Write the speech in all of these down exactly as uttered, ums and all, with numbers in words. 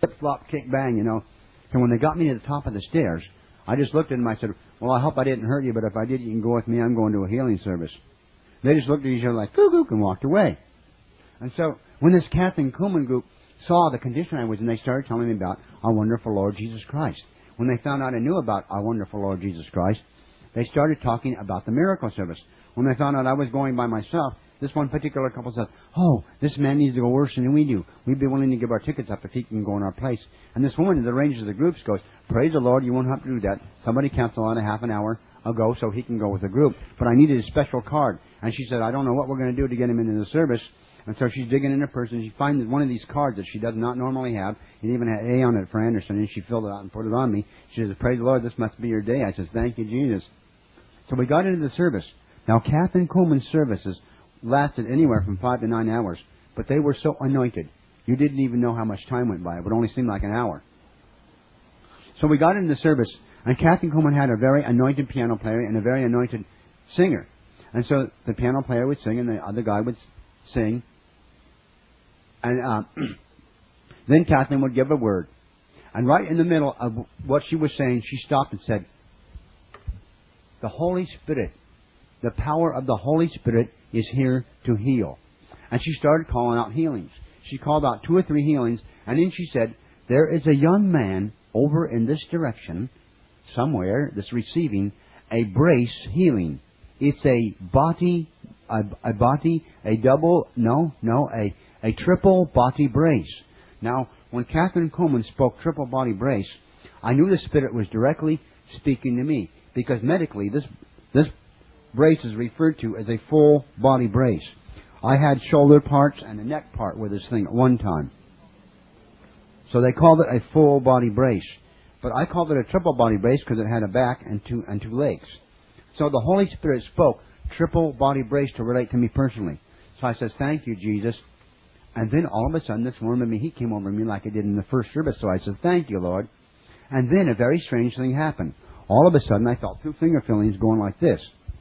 flip, flop, kick, bang, you know. So when they got me to the top of the stairs, I just looked at them. I said, well, I hope I didn't hurt you, but if I did, you can go with me. I'm going to a healing service. They just looked at each other like, gook, and walked away. And so when this Catherine Kuhlman group saw the condition I was in, they started telling me about our wonderful Lord Jesus Christ. When they found out I knew about our wonderful Lord Jesus Christ, they started talking about the miracle service. When they found out I was going by myself, this one particular couple said, oh, this man needs to go worse than we do. We'd be willing to give our tickets up if he can go in our place. And this woman that arranges the groups goes, praise the Lord, you won't have to do that. Somebody canceled on a half an hour ago so he can go with the group. But I needed a special card. And she said, I don't know what we're going to do to get him into the service. And so she's digging in her purse, and she finds one of these cards that she does not normally have. It even had A on it for Anderson, and she filled it out and put it on me. She says, praise the Lord, this must be your day. I says, thank you, Jesus. So we got into the service. Now, Catherine Kuhlman's services lasted anywhere from five to nine hours, but they were so anointed, you didn't even know how much time went by. It would only seem like an hour. So we got into the service, and Catherine Kuhlman had a very anointed piano player and a very anointed singer. And so the piano player would sing, and the other guy would sing. And uh, then Kathleen would give a word. And right in the middle of what she was saying, she stopped and said, the Holy Spirit, the power of the Holy Spirit is here to heal. And she started calling out healings. She called out two or three healings, and then she said, there is a young man over in this direction, somewhere, that's receiving a brace healing. It's a body, a, a body, a double, no, no, a A triple body brace. Now, when Catherine Kuhlman spoke triple body brace, I knew the Spirit was directly speaking to me, because medically this this brace is referred to as a full body brace. I had shoulder parts and a neck part with this thing at one time. So they called it a full body brace. But I called it a triple body brace because it had a back and two and two legs. So the Holy Spirit spoke triple body brace to relate to me personally. So I says, thank you, Jesus. And then all of a sudden, this worm in me, he came over me like I did in the first service. So I said, thank you, Lord. And then a very strange thing happened. All of a sudden, I felt two finger fillings going like this.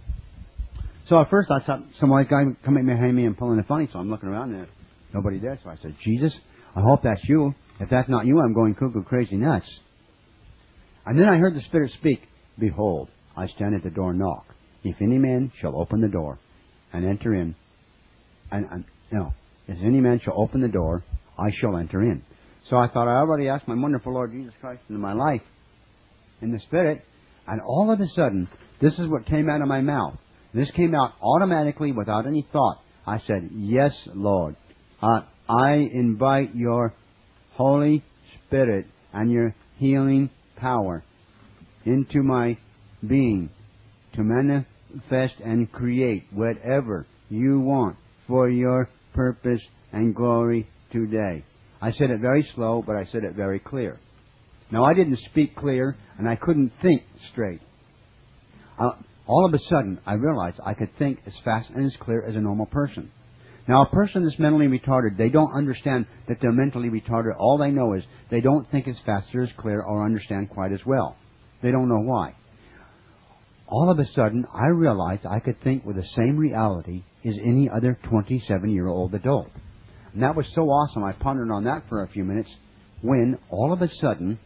So at first, I thought some white guy would come behind me and pulling a funny. So I'm looking around and there's nobody there. So I said, Jesus, I hope that's you. If that's not you, I'm going cuckoo crazy nuts. And then I heard the Spirit speak, behold, I stand at the door and knock. If any man shall open the door and enter in, and, and no, if any man shall open the door, I shall enter in. So I thought, I already asked my wonderful Lord Jesus Christ into my life in the Spirit, and all of a sudden, this is what came out of my mouth. This came out automatically without any thought. I said, yes, Lord. Uh, I invite your Holy Spirit and your healing power into my being to manifest and create whatever you want for your purpose and glory today. I said it very slow, but I said it very clear. Now, I didn't speak clear, and I couldn't think straight. Uh, all of a sudden, I realized I could think as fast and as clear as a normal person. Now, a person that's mentally retarded, they don't understand that they're mentally retarded. All they know is they don't think as fast or as clear or understand quite as well. They don't know why. All of a sudden, I realized I could think with the same reality as any other twenty-seven-year-old adult. And that was so awesome. I pondered on that for a few minutes when, all of a sudden,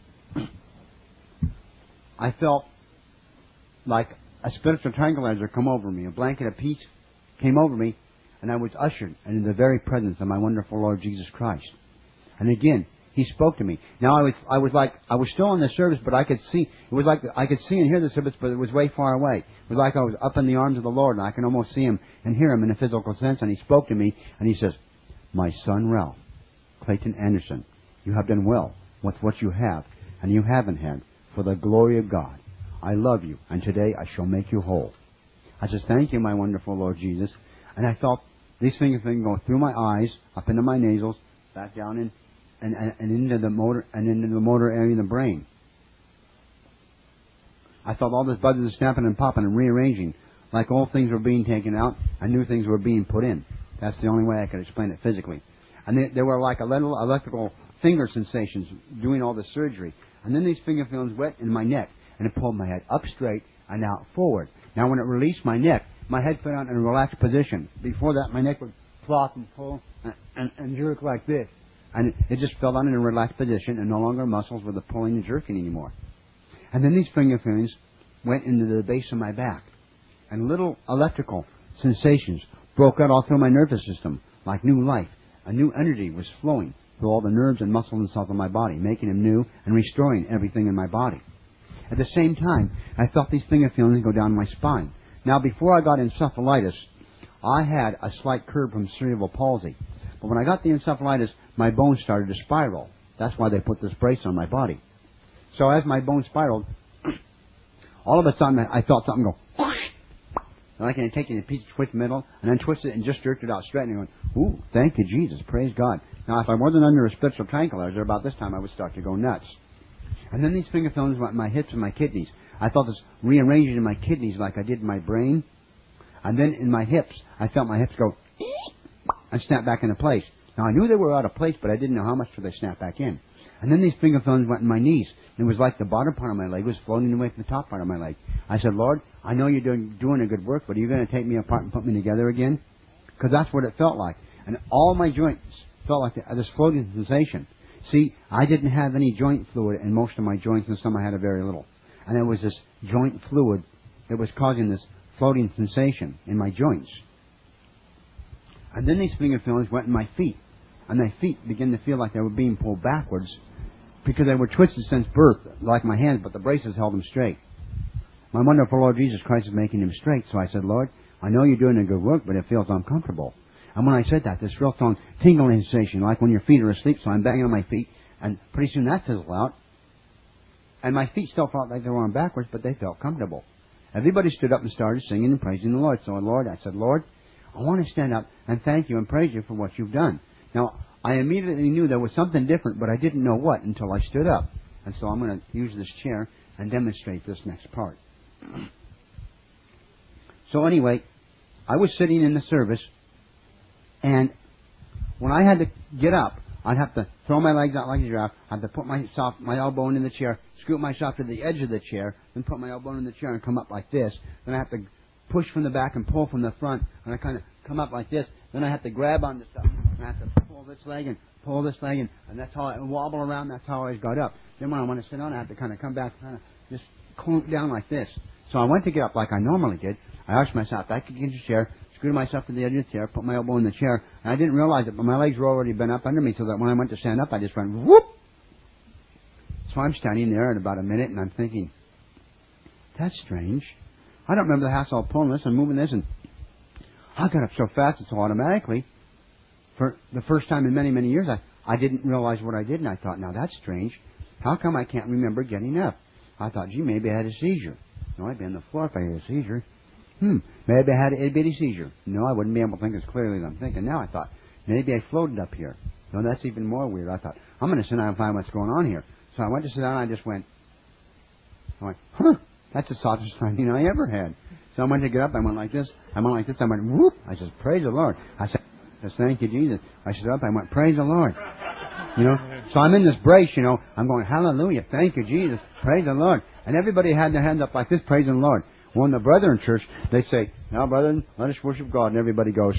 I felt like a spiritual tranquilizer come over me. A blanket of peace came over me, and I was ushered into the very presence of my wonderful Lord Jesus Christ. And again, He spoke to me. Now I was, I was like, I was still in the service, but I could see, it was like I could see and hear the service, but it was way far away. It was like I was up in the arms of the Lord, and I can almost see Him and hear Him in a physical sense. And He spoke to me, and He says, my son Ralph Clayton Anderson, you have done well with what you have, and you haven't had, for the glory of God. I love you, and today I shall make you whole. I says, thank you, my wonderful Lord Jesus. And I felt these fingers go through my eyes, up into my nasals, back down in, and, and, and into the motor and into the motor area of the brain. I felt all this buzzing and snapping and popping and rearranging, like old things were being taken out and new things were being put in. That's the only way I could explain it physically. And they, they were like a little electrical finger sensations doing all the surgery. And then these finger feelings went in my neck, and it pulled my head up straight and out forward. Now, when it released my neck, my head put out in a relaxed position. Before that, my neck would flop and pull and, and, and jerk like this. And it just fell down in a relaxed position, and no longer muscles were the pulling and jerking anymore. And then these finger feelings went into the base of my back, and little electrical sensations broke out all through my nervous system, like new life. A new energy was flowing through all the nerves and muscles and cells of my body, making them new and restoring everything in my body. At the same time, I felt these finger feelings go down my spine. Now, before I got encephalitis, I had a slight curve from cerebral palsy. But when I got the encephalitis, my bones started to spiral. That's why they put this brace on my body. So as my bones spiraled, all of a sudden I felt something go whoosh. Like I taking a piece of twist metal and then twist it and just jerked it out straight and I went, ooh, thank you, Jesus, praise God. Now, if I wasn't under a spiritual tranquilizer, about this time I would start to go nuts. And then these finger feelings went in my hips and my kidneys. I felt this rearranging in my kidneys like I did in my brain. And then in my hips, I felt my hips go and snap back into place. Now, I knew they were out of place, but I didn't know how much till they snapped back in. And then these finger feelings went in my knees. And it was like the bottom part of my leg was floating away from the top part of my leg. I said, Lord, I know you're doing, doing a good work, but are you going to take me apart and put me together again? Because that's what it felt like. And all my joints felt like this floating sensation. See, I didn't have any joint fluid in most of my joints, and some I had a very little. And it was this joint fluid that was causing this floating sensation in my joints. And then these finger feelings went in my feet. And my feet began to feel like they were being pulled backwards because they were twisted since birth, like my hands, but the braces held them straight. My wonderful Lord Jesus Christ is making them straight. So I said, Lord, I know you're doing a good work, but it feels uncomfortable. And when I said that, this real strong tingling sensation, like when your feet are asleep, so I'm banging on my feet, and pretty soon that fizzled out. And my feet still felt like they were on backwards, but they felt comfortable. Everybody stood up and started singing and praising the Lord. So, Lord, I said, Lord, I want to stand up and thank you and praise you for what you've done. Now, I immediately knew there was something different, but I didn't know what until I stood up. And so I'm going to use this chair and demonstrate this next part. So anyway, I was sitting in the service, and when I had to get up, I'd have to throw my legs out like a giraffe. I'd have to put myself, my elbow into the chair, scoot myself to the edge of the chair, then put my elbow in the chair and come up like this. Then I have to push from the back and pull from the front, and I kind of come up like this. Then I have to grab onto stuff, and I have to pull this leg and pull this leg, and, and that's how I wobble around. That's how I always got up. Then when I want to sit down, I have to kind of come back, kind of just clunk down like this. So I went to get up like I normally did. I arched myself back against the chair, screwed myself to the edge of the chair, put my elbow in the chair, and I didn't realize it, but my legs were already bent up under me, so that when I went to stand up, I just went whoop. So I'm standing there in about a minute, and I'm thinking, that's strange. I don't remember the hassle of pulling this and moving this, and I got up so fast and so automatically. For the first time in many, many years, I, I didn't realize what I did, and I thought, now that's strange. How come I can't remember getting up? I thought, gee, maybe I had a seizure. No, I'd be on the floor if I had a seizure. Hmm, maybe I had an itty-bitty seizure. No, I wouldn't be able to think as clearly as I'm thinking now. I thought, maybe I floated up here. No, that's even more weird. I thought, I'm going to sit down and find what's going on here. So I went to sit down, and I just went, I went, huh, that's the softest finding I ever had. So I went to get up, I went like this, I went like this, I went, whoop, I said, praise the Lord. I said, thank you, Jesus. I stood up, I went, praise the Lord. You know, so I'm in this brace, you know, I'm going, hallelujah, thank you, Jesus, praise the Lord. And everybody had their hands up like this, praising the Lord. Well, in the Brethren church, they say, now, brethren, let us worship God, and everybody goes.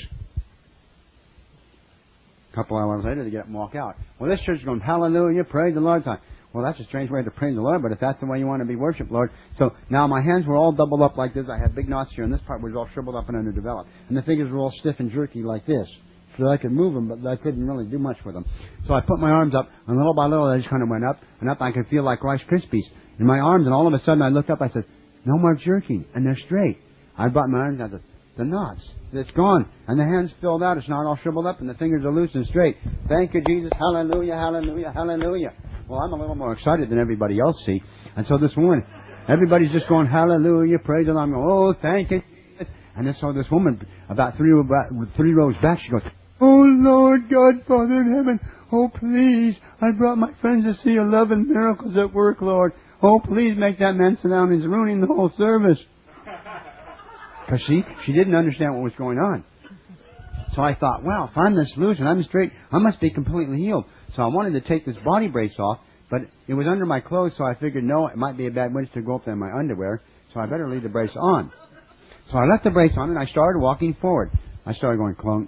A couple hours later, they get up and walk out. Well, this church is going, hallelujah, praise the Lord. Well, that's a strange way to praise the Lord, but if that's the way you want to be worshipped, Lord. So now my hands were all doubled up like this. I had big knots here, and this part was all shriveled up and underdeveloped. And the fingers were all stiff and jerky like this. So I could move them, but I couldn't really do much with them. So I put my arms up, and little by little, they just kind of went up and up. I could feel like Rice Krispies in my arms, and all of a sudden I looked up, I said, no more jerking, and they're straight. I brought my arms down to the knots. It's gone, and the hands filled out. It's not all shriveled up, and the fingers are loose and straight. Thank you, Jesus. Hallelujah, hallelujah, hallelujah. Well, I'm a little more excited than everybody else, see. And so this morning, everybody's just going, hallelujah, praise the Lord. I'm going, oh, thank you. And then so this woman, about three, three rows back, she goes, oh, Lord God, Father in heaven, oh, please, I brought my friends to see your love and miracles at work, Lord. Oh, please make that man sit down. He's ruining the whole service. Because she, she didn't understand what was going on. So I thought, wow, if I'm this loose and I'm straight, I must be completely healed. So I wanted to take this body brace off, but it was under my clothes, so I figured, no, it might be a bad winch to go up there in my underwear, so I better leave the brace on. So I left the brace on, and I started walking forward. I started going clunk,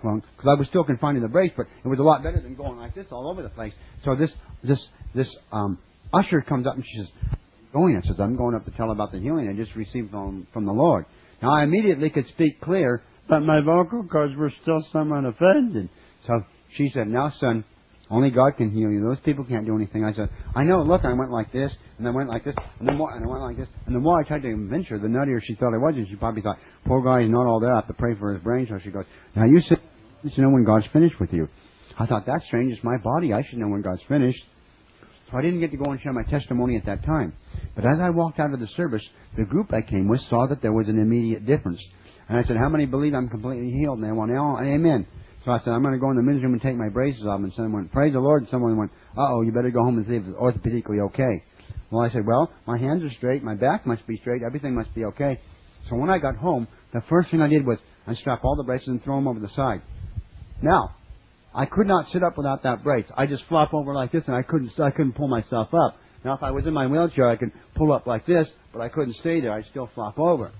clunk, because I was still confined to the brace, but it was a lot better than going like this all over the place. So this this this um, usher comes up and she says, "Going?" I says, "I'm going up to tell about the healing I just received from from the Lord." Now I immediately could speak clear, but my vocal cords were still somewhat offended. So she said, "Now, son, only God can heal you. Those people can't do anything." I said, "I know. Look, I went like this, and I went like this, and the more, and I went like this, and the more I tried to convince her, the nuttier she thought I was, and she probably thought, poor guy, he's not all there. I have to pray for his brain." So she goes, "Now you sit, you know when God's finished with you." I thought, that's strange. It's my body. I should know when God's finished. So I didn't get to go and share my testimony at that time. But as I walked out of the service, the group I came with saw that there was an immediate difference. And I said, "How many believe I'm completely healed?" And they went, "Oh, amen." So I said, "I'm going to go in the men's room and take my braces off." And someone went, "Praise the Lord." And someone went, "Uh-oh, you better go home and see if it's orthopedically okay." Well, I said, "Well, my hands are straight. My back must be straight. Everything must be okay." So when I got home, the first thing I did was I strapped all the braces and throw them over the side. Now, I could not sit up without that brace. I just flop over like this, and I couldn't I couldn't pull myself up. Now, if I was in my wheelchair, I could pull up like this, but I couldn't stay there. I'd still flop over.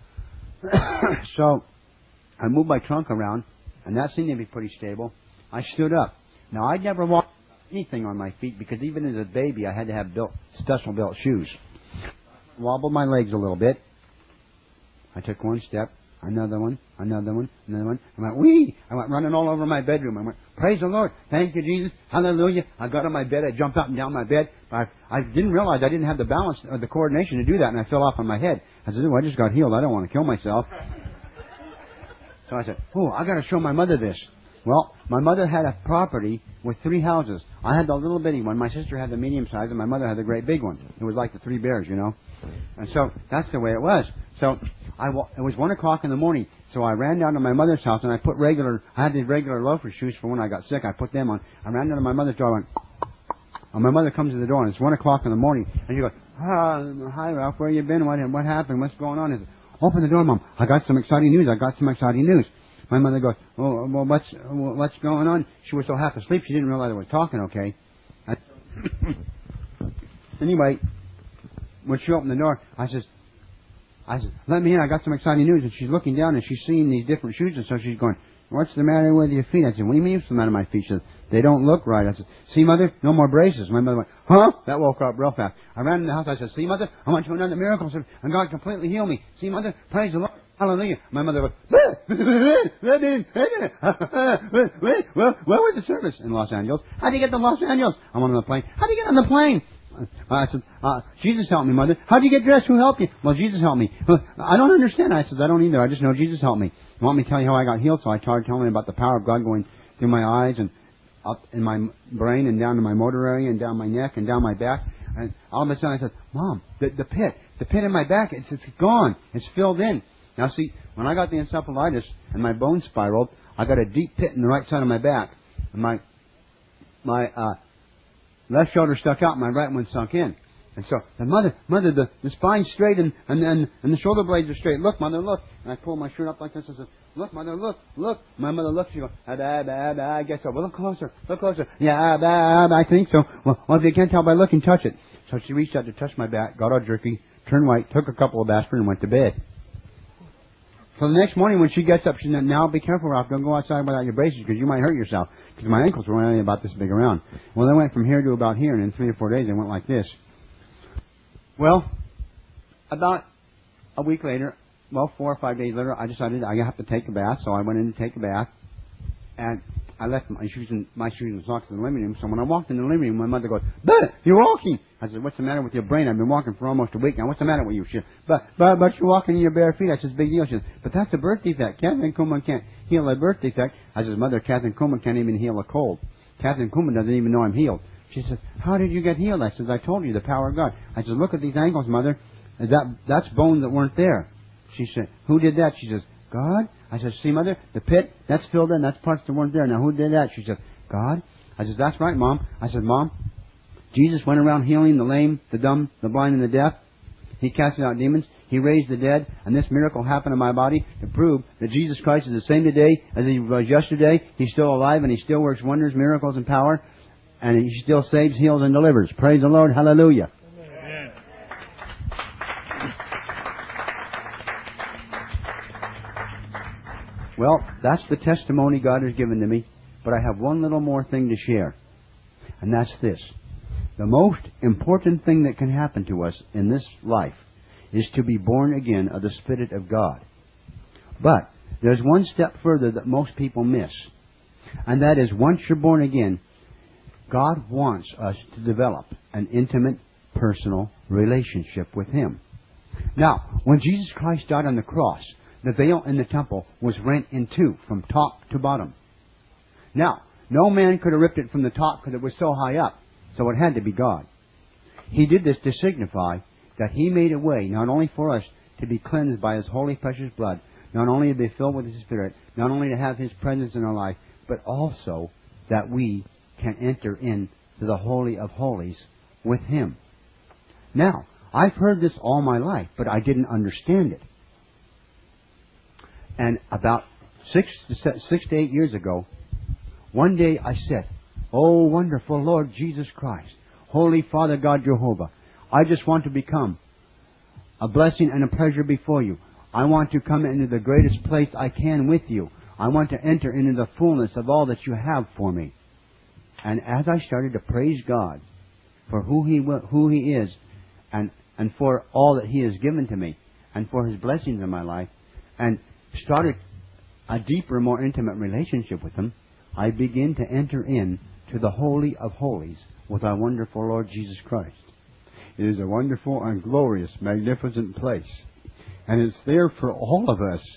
So I moved my trunk around, and that seemed to be pretty stable. I stood up. Now, I'd never walked anything on my feet because even as a baby, I had to have built, special built shoes. Wobbled my legs a little bit. I took one step, another one, another one, another one. I went, wee! I went running all over my bedroom. I went, "Praise the Lord. Thank you, Jesus. Hallelujah." I got on my bed. I jumped up and down my bed. I, I didn't realize I didn't have the balance or the coordination to do that, and I fell off on my head. I said, "Oh, I just got healed. I don't want to kill myself." So I said, "Oh, I got to show my mother this." Well, my mother had a property with three houses. I had the little bitty one. My sister had the medium size, and my mother had the great big one. It was like the Three Bears, you know. And so that's the way it was. So I, it was one o'clock in the morning. So I ran down to my mother's house, and I put regular. I had these regular loafer shoes for when I got sick. I put them on. I ran down to my mother's door. And, and my mother comes to the door, and it's one o'clock in the morning. And she goes, ah, "Hi, Ralph. Where you been? What what happened? What's going on?" I said, "Open the door, Mom. I got some exciting news. I got some exciting news." My mother goes, "Oh, well, what's what's going on?" She was so half asleep she didn't realize I was talking. Okay. I, anyway, when she opened the door, I says, I said, "Let me in. I got some exciting news." And she's looking down and she's seeing these different shoes, and so she's going, "What's the matter with your feet?" I said, "What do you mean what's the matter with my feet?" She said, "They don't look right." I said, "See, Mother, no more braces." My mother went, "Huh?" That woke her up real fast. I ran in the house. I said, "See, Mother, I want you another miracle, and God completely healed me. See, Mother, praise the Lord. Hallelujah." My mother goes, well, where was the service? "In Los Angeles." "How do you get to Los Angeles?" "I'm on the plane." "How do you get on the plane?" I said, uh, "Jesus helped me, Mother." "How do you get dressed? Who helped you?" "Well, Jesus helped me." "Well, I don't understand." I said, "I don't either. I just know Jesus helped me." "You want me to tell you how I got healed?" So I started telling him about the power of God going through my eyes and up in my brain and down to my motor area and down my neck and down my back. And all of a sudden I said, "Mom, the, the pit, the pit in my back, it's, it's gone. It's filled in." Now see, when I got the encephalitis and my bone spiraled, I got a deep pit in the right side of my back. And my my uh, left shoulder stuck out and my right one sunk in. And so, the mother, mother, the, the spine's straight and, and, and, and the shoulder blades are straight. "Look, Mother, look." And I pulled my shirt up like this and said, "Look, Mother, look, look." My mother looked, she goes, ah, bah, bah, bah, "I guess so." "Well, look closer, look closer." "Yeah, ah, bah, bah, I think so." Well, well, if you can't tell by looking, touch it." So she reached out to touch my back, got all jerky, turned white, took a couple of aspirin and went to bed. So the next morning when she gets up, she said, "Now be careful, Ralph. Don't go outside without your braces because you might hurt yourself." Because my ankles were only about this big around. Well, they went from here to about here, and in three or four days they went like this. Well, about a week later, well, four or five days later, I decided I have to take a bath, so I went in to take a bath, and I left my shoes and my shoes and socks in the living room. So when I walked in the living room, my mother goes, "But you're walking." I said, "What's the matter with your brain? I've been walking for almost a week now. What's the matter with you?" She said, "But but but you're walking in your bare feet." I said, "Big deal." She said, "But that's a birth defect. Catherine Kuhlman can't heal a birth defect." I said, "Mother, Catherine Kuhlman can't even heal a cold. Catherine Kuhlman doesn't even know I'm healed." She said, "How did you get healed?" I said, "I told you, the power of God." I said, "Look at these ankles, Mother. That that's bones that weren't there." She said, "Who did that?" She says, "God." I said, "See, Mother, the pit, that's filled in, that's parts that weren't there. Now, who did that?" She said, "God." I said, "That's right, Mom." I said, "Mom, Jesus went around healing the lame, the dumb, the blind, and the deaf. He casted out demons. He raised the dead. And this miracle happened in my body to prove that Jesus Christ is the same today as He was yesterday. He's still alive, and He still works wonders, miracles, and power. And He still saves, heals, and delivers. Praise the Lord. Hallelujah." Amen. Well, that's the testimony God has given to me, but I have one little more thing to share, and that's this. The most important thing that can happen to us in this life is to be born again of the Spirit of God. But there's one step further that most people miss, and that is once you're born again, God wants us to develop an intimate, personal relationship with Him. Now, when Jesus Christ died on the cross, the veil in the temple was rent in two from top to bottom. Now, no man could have ripped it from the top because it was so high up, so it had to be God. He did this to signify that He made a way not only for us to be cleansed by His holy precious blood, not only to be filled with His Spirit, not only to have His presence in our life, but also that we can enter into the Holy of Holies with Him. Now, I've heard this all my life, but I didn't understand it. And about six to, six to eight years ago, one day I said, "Oh, wonderful Lord Jesus Christ, Holy Father God Jehovah, I just want to become a blessing and a pleasure before You. I want to come into the greatest place I can with You. I want to enter into the fullness of all that You have for me." And as I started to praise God for who He who He is, and and for all that He has given to me, and for His blessings in my life, and started a deeper, more intimate relationship with Him, I begin to enter in to the Holy of Holies with our wonderful Lord Jesus Christ. It is a wonderful and glorious, magnificent place. And it's there for all of us.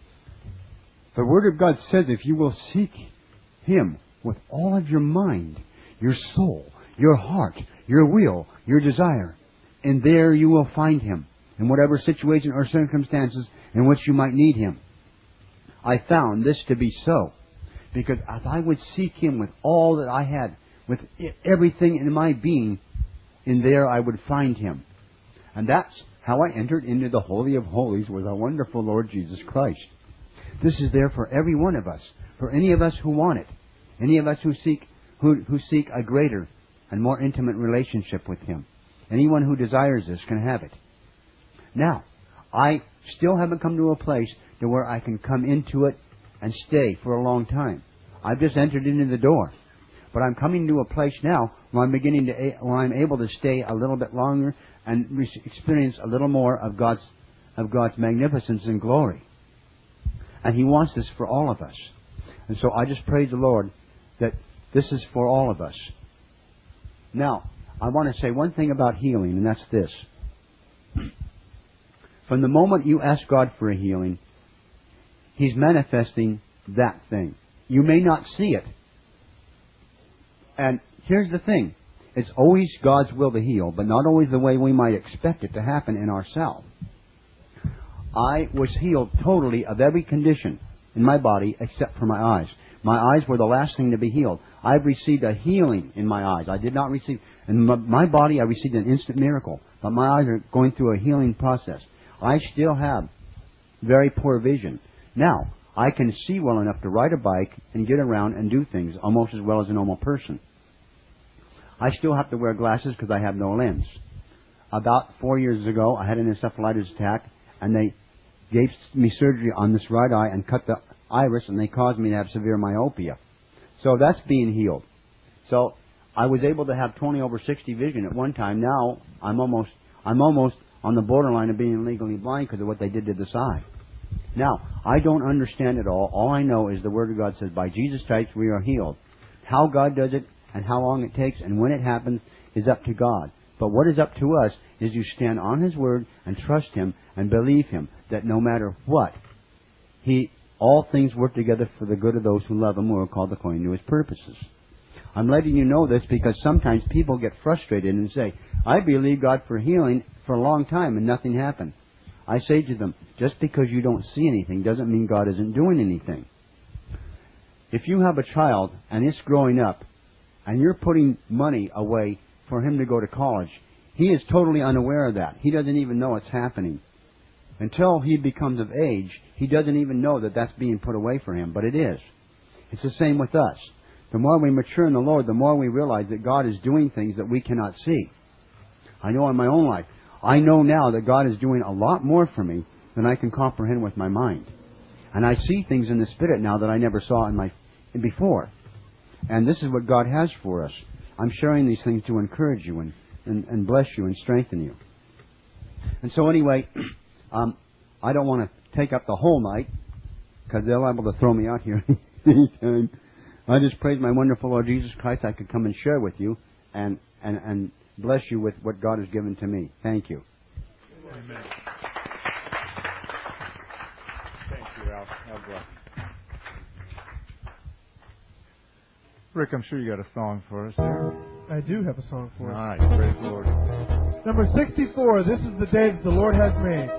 The Word of God says if you will seek Him with all of your mind, your soul, your heart, your will, your desire, and there you will find Him in whatever situation or circumstances in which you might need Him. I found this to be so, because if I would seek Him with all that I had, with everything in my being, in there I would find Him. And that's how I entered into the Holy of Holies with our wonderful Lord Jesus Christ. This is there for every one of us, for any of us who want it, any of us who seek who, who seek a greater and more intimate relationship with Him. Anyone who desires this can have it. Now, I still haven't come to a place to where I can come into it and stay for a long time. I've just entered into the door. But I'm coming to a place now where I'm beginning to, where I'm able to stay a little bit longer and experience a little more of God's, of God's magnificence and glory. And He wants this for all of us. And so I just praise the Lord that this is for all of us. Now, I want to say one thing about healing, and that's this. From the moment you ask God for a healing, He's manifesting that thing. You may not see it. And here's the thing. It's always God's will to heal, but not always the way we might expect it to happen in ourselves. I was healed totally of every condition in my body except for my eyes. My eyes were the last thing to be healed. I've received a healing in my eyes. I did not receive... In my body, I received an instant miracle. But my eyes are going through a healing process. I still have very poor vision. Now, I can see well enough to ride a bike and get around and do things almost as well as a normal person. I still have to wear glasses because I have no lens. About four years ago, I had an encephalitis attack, and they gave me surgery on this right eye and cut the iris, and they caused me to have severe myopia. So that's being healed. So I was able to have twenty over sixty vision at one time. Now I'm almost I'm almost on the borderline of being legally blind because of what they did to this eye. Now, I don't understand it all. All I know is the Word of God says, by Jesus' stripes we are healed. How God does it and how long it takes and when it happens is up to God. But what is up to us is you stand on His Word and trust Him and believe Him that no matter what, He all things work together for the good of those who love Him, who are called according to His purposes. I'm letting you know this because sometimes people get frustrated and say, I believe God for healing for a long time and nothing happened. I say to them, just because you don't see anything doesn't mean God isn't doing anything. If you have a child and it's growing up and you're putting money away for him to go to college, he is totally unaware of that. He doesn't even know it's happening. Until he becomes of age, he doesn't even know that that's being put away for him, but it is. It's the same with us. The more we mature in the Lord, the more we realize that God is doing things that we cannot see. I know in my own life, I know now that God is doing a lot more for me than I can comprehend with my mind. And I see things in the Spirit now that I never saw in my before. And this is what God has for us. I'm sharing these things to encourage you and, and, and bless you and strengthen you. And so anyway, um, I don't want to take up the whole night because they're liable to throw me out here anytime. I just praise my wonderful Lord Jesus Christ I could come and share with you and, and, and bless you with what God has given to me. Thank you. Amen. Thank you, Ralph. God bless. Rick, I'm sure you got a song for us there. I do have a song for us. All right, praise the Lord. Number sixty-four, This is the Day that the Lord has made.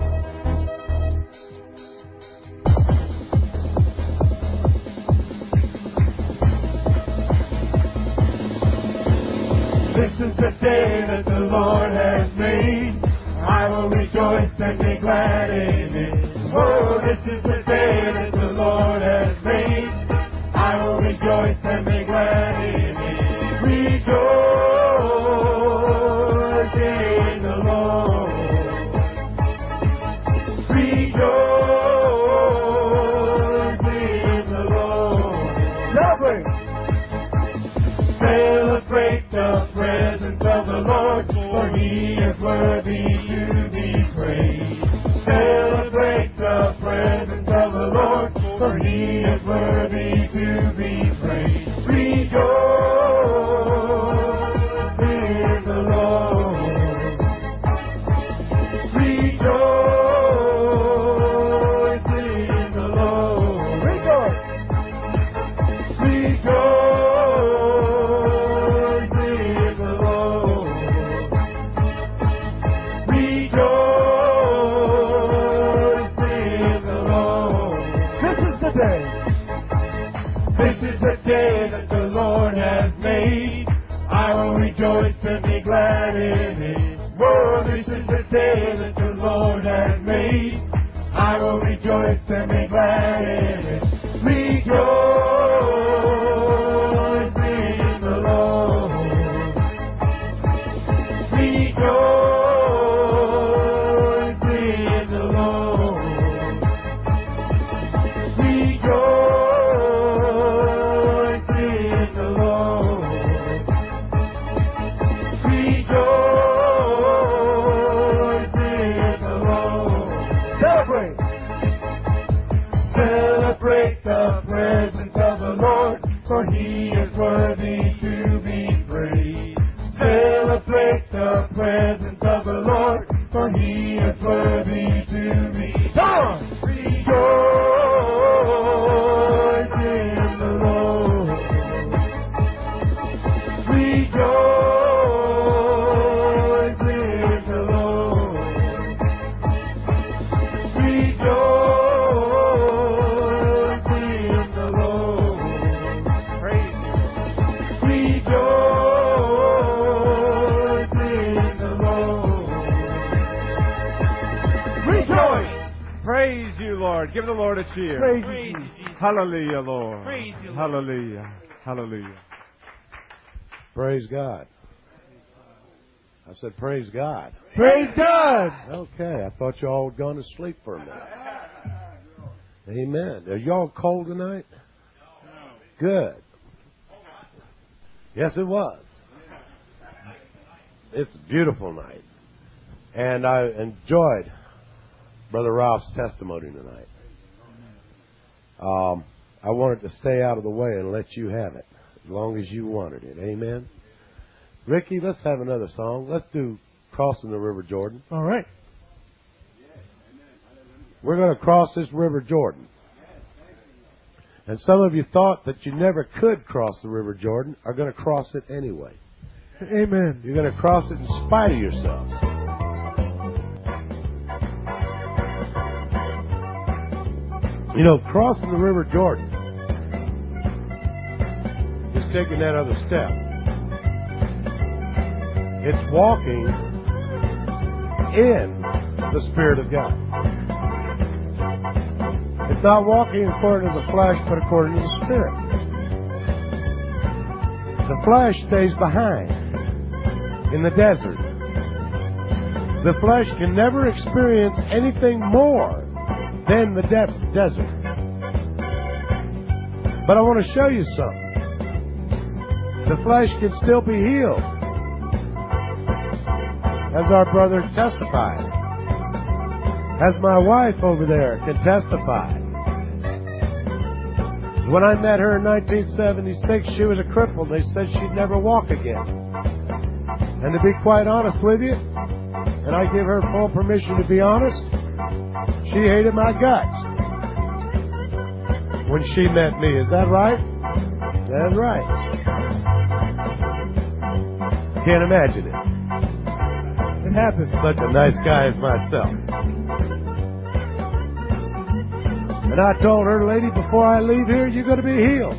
This is the day that the Lord has made. I will rejoice and be glad in it. Oh, this is the day that the Lord has made. I will rejoice and be glad in it. Rejoice in the Lord. Rejoice in the Lord. Celebrate. Celebrate the presence of the Lord, for He is worthy to be praised. Celebrate the presence of the Lord, for He is worthy to be praised. Rejoice in the Lord. Rejoice in the Lord. Rejoice. Rejoice in the Lord. Rejoice in the Lord. This is the day. This is the day that the Lord has made. I will rejoice and be glad in it. Whoa, this is the day that the Lord has made. I will rejoice and be glad in it. Rejoice in the Lord. Rejoice in the Lord. Rejoice in the Lord. Rejoice in the Lord. Celebrate. Celebrate the presence of the Lord, for He is worthy to be praised. Celebrate the presence of the Lord, for He is worthy to be praised. Rejoice in the Lord. Rejoice in the Lord. Rejoice in the Lord. Praise you. Rejoice in the Lord. Rejoice. Praise you, Lord. Give the Lord a cheer. Praise Praise you. you, Jesus. Hallelujah, Lord. Praise you, Lord. Hallelujah. Hallelujah. Praise God. I said, praise God. Praise God. Okay, I thought you all had gone to sleep for a minute. Amen. Are y'all cold tonight? Good. Yes, it was. It's a beautiful night. And I enjoyed Brother Ralph's testimony tonight. Um, I wanted to stay out of the way and let you have it as long as you wanted it. Amen. Ricky, let's have another song. Let's do Crossing the River Jordan. All right. We're going to cross this River Jordan. And some of you thought that you never could cross the River Jordan are going to cross it anyway. Amen. You're going to cross it in spite of yourselves. You know, crossing the River Jordan is taking that other step. It's walking in the Spirit of God. It's not walking according to the flesh, but according to the Spirit. The flesh stays behind in the desert. The flesh can never experience anything more than the de- desert. But I want to show you something. The flesh can still be healed, as our brother testifies, as my wife over there can testify. When I met her in nineteen seventy-six, she was a cripple. They said she'd never walk again. And to be quite honest with you, and I give her full permission to be honest, she hated my guts when she met me. Is that right? That's right. Can't imagine it. It happens. Such a nice guy as myself. And I told her, lady, before I leave here, you're going to be healed.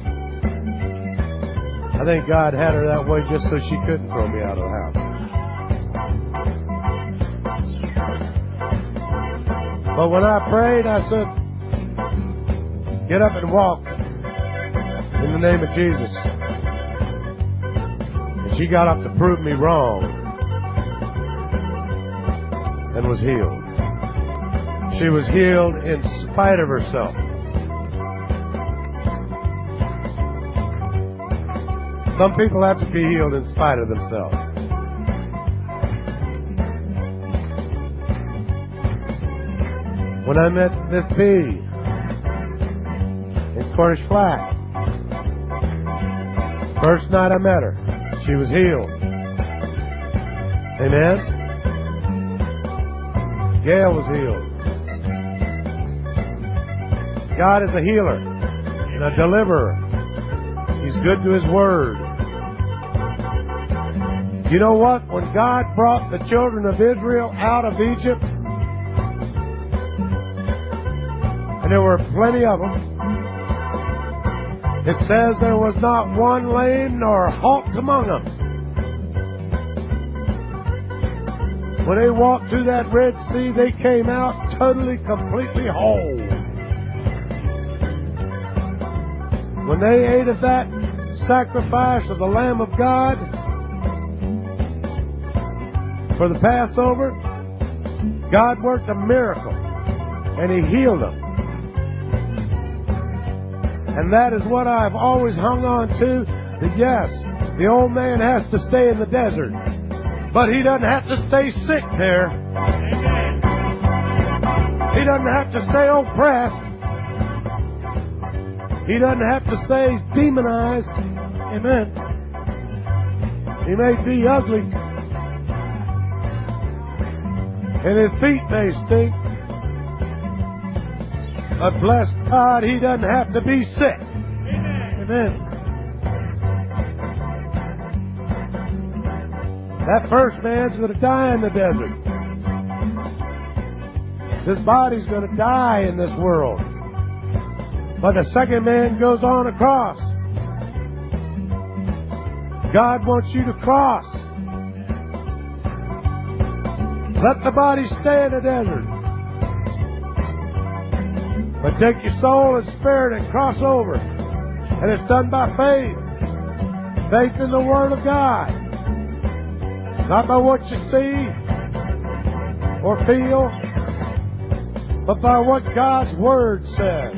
I think God had her that way just so she couldn't throw me out of the house. But when I prayed, I said, get up and walk in the name of Jesus. And she got up to prove me wrong and was healed. She was healed in spite of herself. Some people have to be healed in spite of themselves. When I met Miss P in Cornish Flat, first night I met her, she was healed. Amen? Gail was healed. God is a healer and a deliverer. He's good to His Word. You know what? When God brought the children of Israel out of Egypt, and there were plenty of them, it says there was not one lame nor halt among them. When they walked through that Red Sea, they came out totally, completely whole. When they ate of that sacrifice of the Lamb of God for the Passover, God worked a miracle and He healed them. And that is what I've always hung on to, that yes, the old man has to stay in the desert, but he doesn't have to stay sick there. He doesn't have to stay oppressed. He doesn't have to stay demonized. Amen. He may be ugly, and his feet may stink, but bless God, he doesn't have to be sick. Amen. That first man's going to die in the desert. This body's going to die in this world. But the second man goes on across. God wants you to cross. Let the body stay in the desert. But take your soul and spirit and cross over. And it's done by faith. Faith in the Word of God. Not by what you see or feel, but by what God's Word says.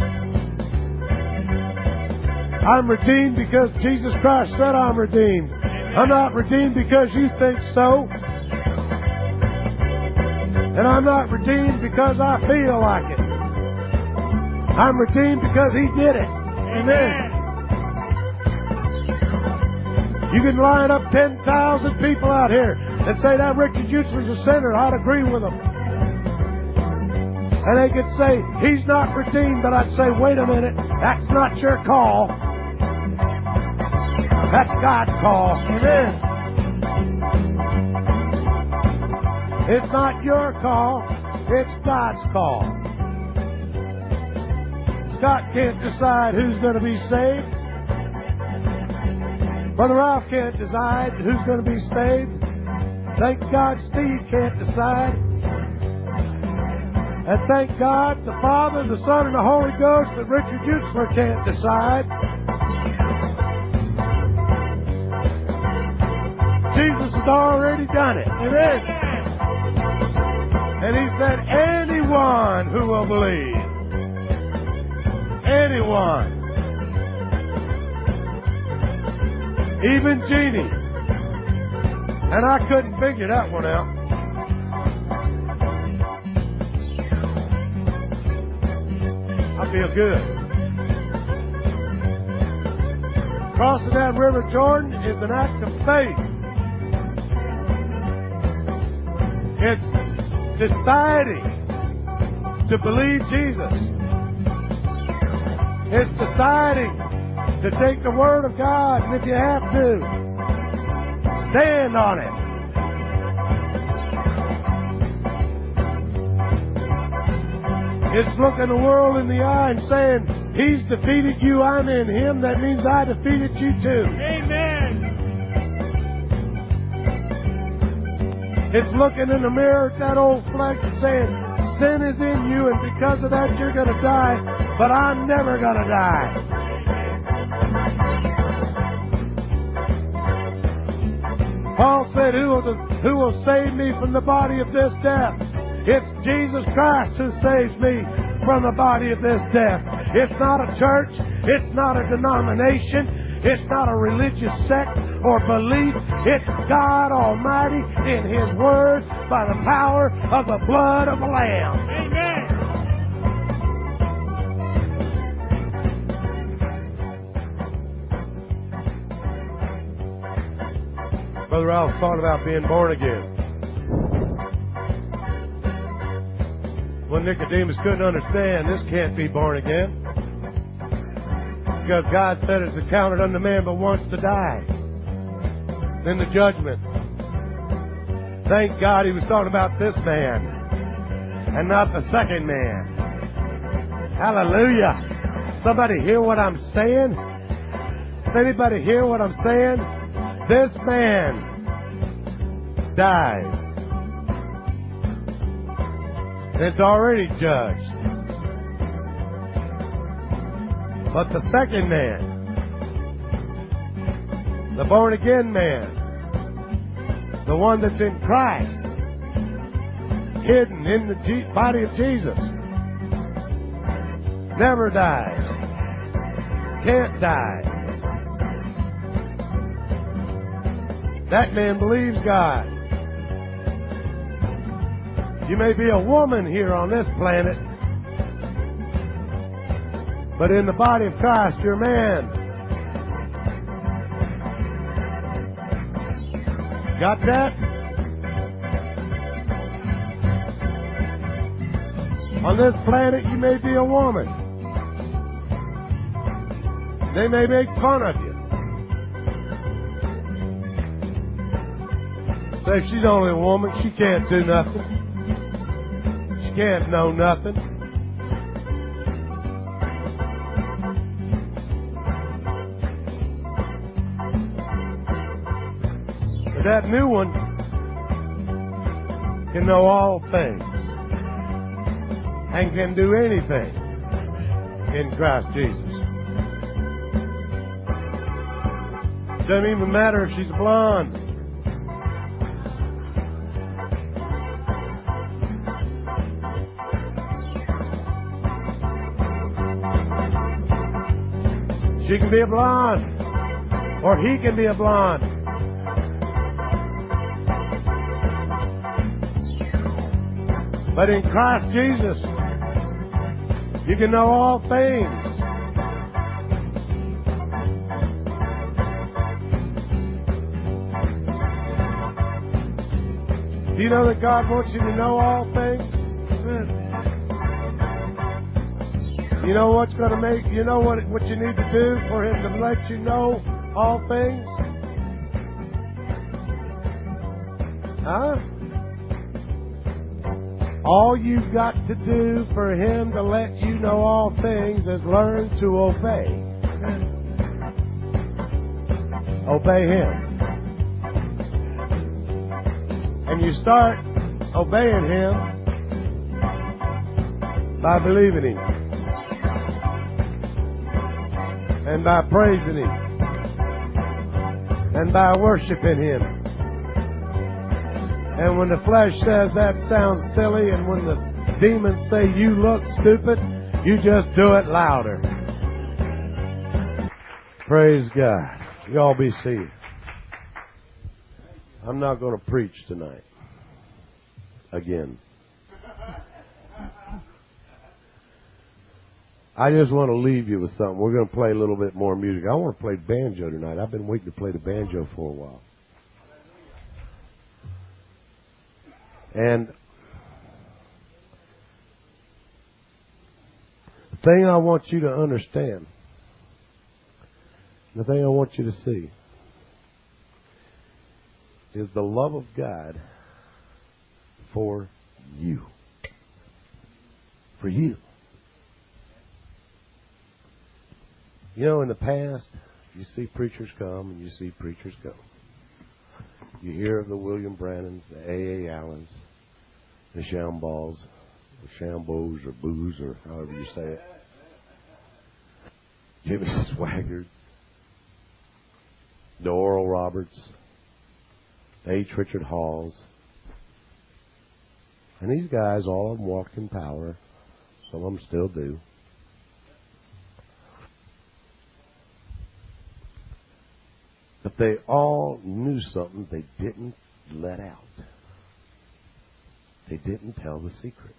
I'm redeemed because Jesus Christ said I'm redeemed. I'm not redeemed because you think so. And I'm not redeemed because I feel like it. I'm redeemed because He did it. Amen. You can line up ten thousand people out here and say that Richard Hughes was a sinner. I'd agree with them. And they could say, he's not redeemed, but I'd say, wait a minute, that's not your call. That's God's call. Amen. It's not your call, it's God's call. Scott can't decide who's going to be saved. Brother Ralph can't decide who's going to be saved. Thank God Steve can't decide. And thank God the Father, the Son, and the Holy Ghost that Richard Euchler can't decide. Jesus has already done it. Amen. And He said, anyone who will believe. Anyone. Even Jeannie. And I couldn't figure that one out. I feel good. Crossing that River Jordan is an act of faith. It's deciding to believe Jesus. It's deciding to take the Word of God, and if you have to, stand on it. It's looking the world in the eye and saying, He's defeated you, I'm in Him. That means I defeated you too. Amen. It's looking in the mirror at that old flesh and saying, sin is in you, and because of that you're going to die, but I'm never going to die. Paul said, who will, who will save me from the body of this death? It's Jesus Christ who saves me from the body of this death. It's not a church. It's not a denomination. It's not a religious sect or belief. It's God Almighty in His Word by the power of the blood of the Lamb. Amen. Brother Ralph thought about being born again. When Nicodemus couldn't understand, this can't be born again. Because God said it's accounted unto man but once to die. Then the judgment. Thank God He was talking about this man and not the second man. Hallelujah. Somebody hear what I'm saying? Does anybody hear what I'm saying? This man died. It's already judged. But the second man, the born again man, the one that's in Christ, hidden in the G- body of Jesus, never dies, can't die. That man believes God. You may be a woman here on this planet, but in the body of Christ, you're a man. Got that? On this planet, you may be a woman. They may make fun of you. Say she's only a woman, she can't do nothing. She can't know nothing. But that new one can know all things and can do anything in Christ Jesus. Doesn't even matter if she's blonde. She can be a blonde, or he can be a blonde. But in Christ Jesus, you can know all things. Do you know that God wants you to know all things? You know what's going to make, you know what, what you need to do for Him to let you know all things? Huh? All you've got to do for Him to let you know all things is learn to obey. Obey Him. And you start obeying Him by believing Him. And by praising Him. And by worshiping Him. And when the flesh says that sounds silly, and when the demons say you look stupid, you just do it louder. Praise God. Y'all be seated. I'm not going to preach tonight. Again. I just want to leave you with something. We're going to play a little bit more music. I want to play banjo tonight. I've been waiting to play the banjo for a while. And the thing I want you to understand, the thing I want you to see, is the love of God for you. For you. You know, in the past, you see preachers come and you see preachers go. You hear of the William Brannons, the A A Allens, the Shamballs, the Shambos or Boos or however you say it. Jimmy Swaggarts, the Oral Roberts, H. Richard Halls. And these guys, all of them walked in power. Some of them still do. But they all knew something they didn't let out. They didn't tell the secret.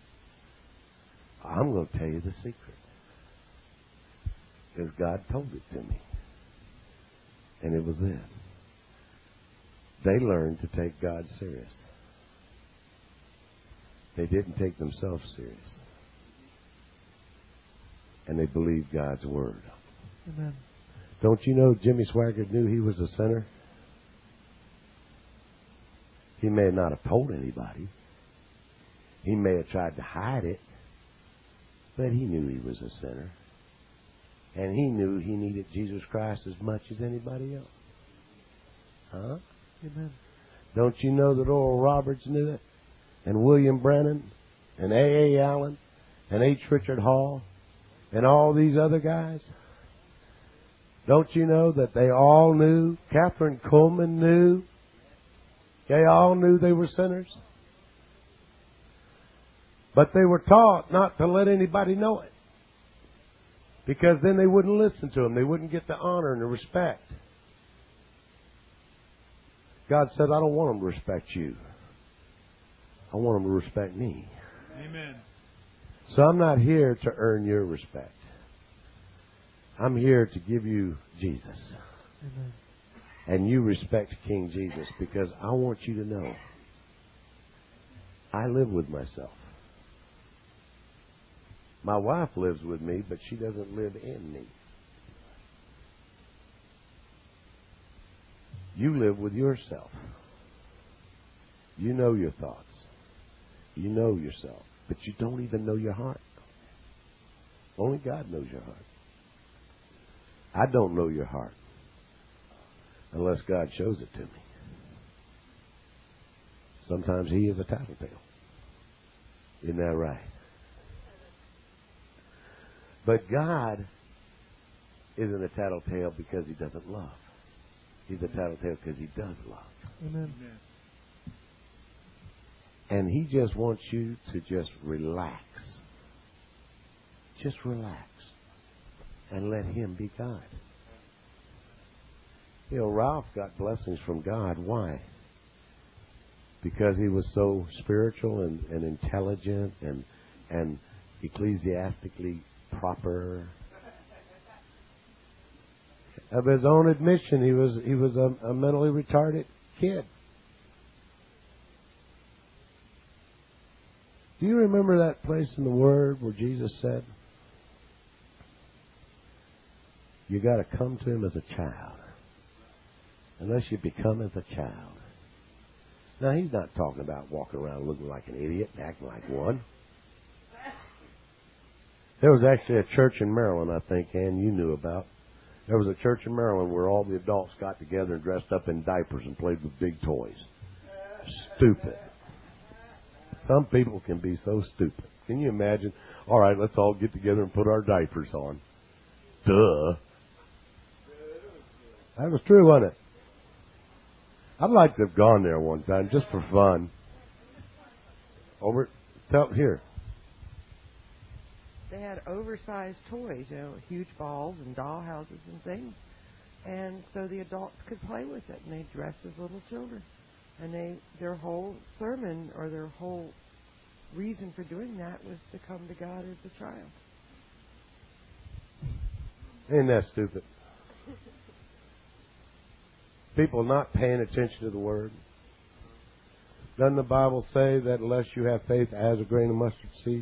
I'm going to tell you the secret. Because God told it to me. And it was this. They learned to take God serious. They didn't take themselves serious. And they believed God's word. Amen. Don't you know Jimmy Swaggart knew he was a sinner? He may not have told anybody. He may have tried to hide it. But he knew he was a sinner. And he knew he needed Jesus Christ as much as anybody else. Huh? Amen. Don't you know that Oral Roberts knew it? And William Brannon? And A A Allen? And H. Richard Hall? And all these other guys? Don't you know that they all knew? Catherine Coleman knew. They all knew they were sinners. But they were taught not to let anybody know it. Because then they wouldn't listen to them. They wouldn't get the honor and the respect. God said, I don't want them to respect you. I want them to respect me. Amen. So I'm not here to earn your respect. I'm here to give you Jesus. Amen. And you respect King Jesus, because I want you to know I live with myself. My wife lives with me, but she doesn't live in me. You live with yourself. You know your thoughts. You know yourself. But you don't even know your heart. Only God knows your heart. I don't know your heart unless God shows it to me. Sometimes He is a tattletale. Isn't that right? But God isn't a tattletale because He doesn't love. He's a tattletale because He does love. Amen. And He just wants you to just relax. Just relax. And let Him be God. You know, Ralph got blessings from God. Why? Because he was so spiritual and, and intelligent and and ecclesiastically proper. Of his own admission, he was he was a, a mentally retarded kid. Do you remember that place in the Word where Jesus said, you got to come to Him as a child. Unless you become as a child. Now, He's not talking about walking around looking like an idiot and acting like one. There was actually a church in Maryland, I think, Ann, you knew about. There was a church in Maryland where all the adults got together and dressed up in diapers and played with big toys. Stupid. Some people can be so stupid. Can you imagine? All right, let's all get together and put our diapers on. Duh. That was true, wasn't it? I'd like to have gone there one time just for fun. Over, tell here. They had oversized toys, you know, huge balls and doll houses and things. And so the adults could play with it, and they dressed as little children. And they their whole sermon or their whole reason for doing that was to come to God as a child. Ain't that stupid? People not paying attention to the Word. Doesn't the Bible say that unless you have faith as a grain of mustard seed?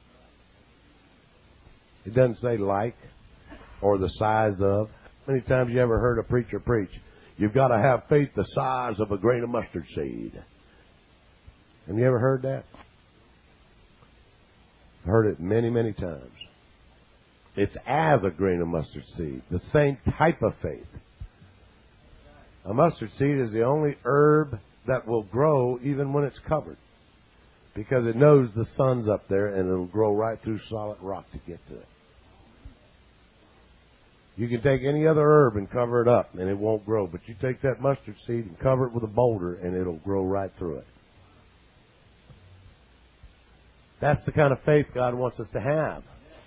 It doesn't say like or the size of. How many times you ever heard a preacher preach, you've got to have faith the size of a grain of mustard seed? Have you ever heard that? I've heard it many, many times. It's as a grain of mustard seed, the same type of faith. A mustard seed is the only herb that will grow even when it's covered, because it knows the sun's up there and it'll grow right through solid rock to get to it. You can take any other herb and cover it up and it won't grow, but you take that mustard seed and cover it with a boulder and it'll grow right through it. That's the kind of faith God wants us to have.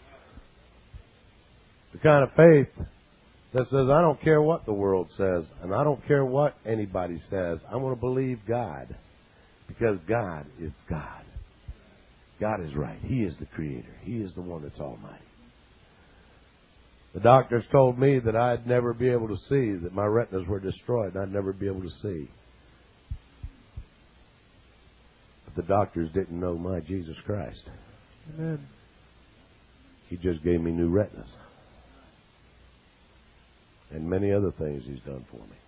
The kind of faith that says, I don't care what the world says, and I don't care what anybody says. I'm going to believe God, because God is God. God is right. He is the Creator. He is the one that's almighty. The doctors told me that I'd never be able to see, that my retinas were destroyed, and I'd never be able to see. But the doctors didn't know my Jesus Christ. Amen. He just gave me new retinas. And many other things He's done for me.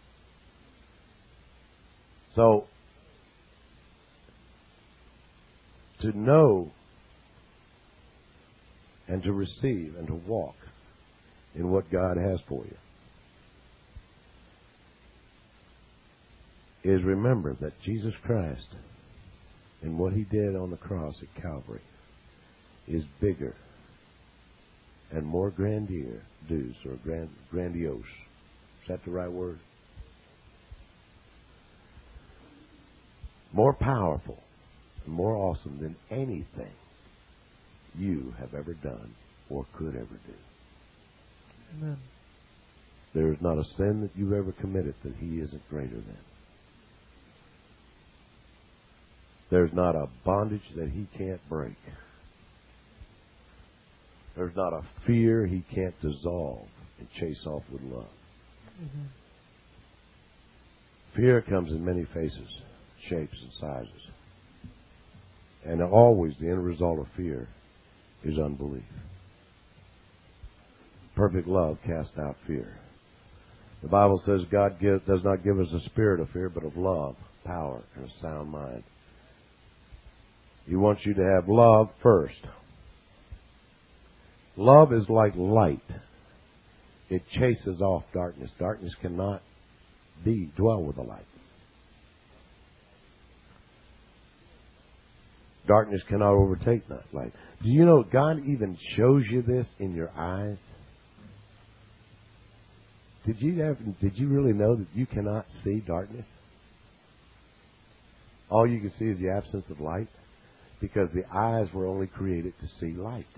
So, to know and to receive and to walk in what God has for you is remember that Jesus Christ and what He did on the cross at Calvary is bigger and more grandiose, or grand, grandiose. Is that the right word? More powerful and more awesome than anything you have ever done or could ever do. Amen. There is not a sin that you've ever committed that He isn't greater than. There's not a bondage that He can't break. There's not a fear He can't dissolve and chase off with love. Mm-hmm. Fear comes in many faces, shapes, and sizes. And always the end result of fear is unbelief. Perfect love casts out fear. The Bible says God give, does not give us a spirit of fear, but of love, power, and a sound mind. He wants you to have love first. Love is like light. It chases off darkness. Darkness cannot be dwell with the light. Darkness cannot overtake that light. Do you know God even shows you this in your eyes? Did you ever, did you really know that you cannot see darkness? All you can see is the absence of light, because the eyes were only created to see light.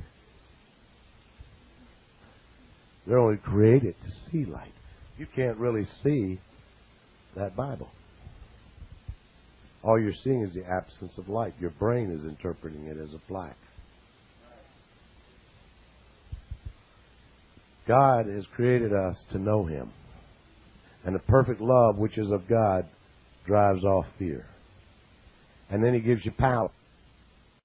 They're only created to see light. You can't really see that Bible. All you're seeing is the absence of light. Your brain is interpreting it as a black. God has created us to know Him. And the perfect love, which is of God, drives off fear. And then He gives you power.